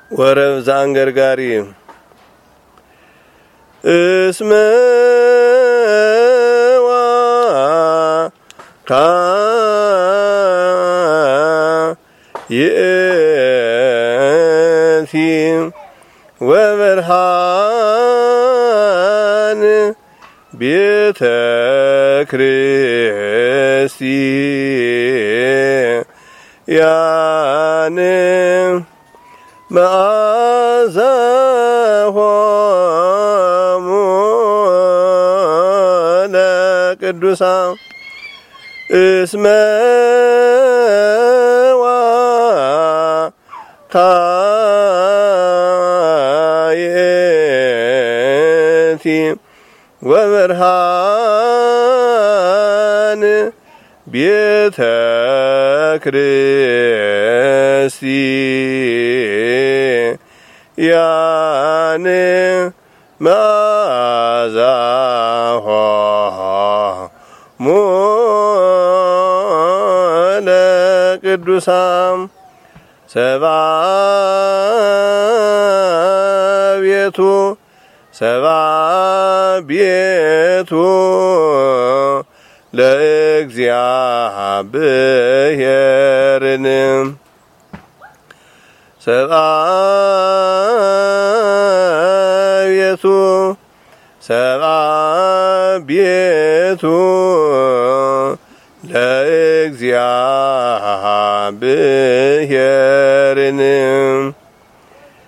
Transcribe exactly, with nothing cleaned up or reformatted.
ወረብ ዛንገርጋሪ እስመ ካ ይእቲ ወበርሃን ቤተ ክርስቲያን መዓዛሆሙ ለቅዱሳን እስመ ዋካየቲ ወበርሃን ቤተ ክርስቲያን መዓዛሆሙ ለቅዱሳን ሰብአ ቤቱ ሰብአ ቤቱ ለእግዚአብሔርን ሰብአ ቤቱ ሰብአ ቤቱ ለእግዚአብሔርን